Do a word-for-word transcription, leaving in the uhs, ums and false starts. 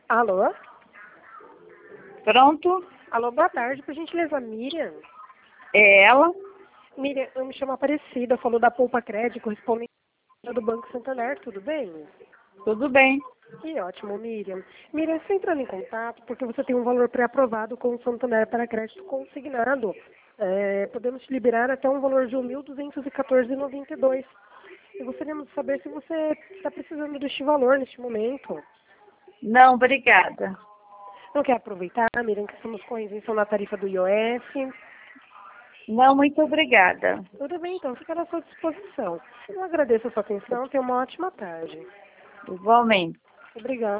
Alô? Pronto? Alô, boa tarde, por gentileza, Miriam. É ela? Miriam, eu me chamo Aparecida, falou da Poupa Crédito, correspondente do Banco Santander, tudo bem? Tudo bem. Que ótimo, Miriam. Miriam, estou entrando em contato porque você tem um valor pré-aprovado com o Santander para crédito consignado. É, podemos te liberar até um valor de mil duzentos e quatorze reais e noventa e dois centavos. E gostaríamos de saber se você está precisando deste valor neste momento. Não, obrigada. Não quer aproveitar, Miriam, que estamos com a isenção na tarifa do I O F? Não, muito obrigada. Tudo bem, então, fica à sua disposição. Eu agradeço a sua atenção, tenha uma ótima tarde. Igualmente. Obrigada.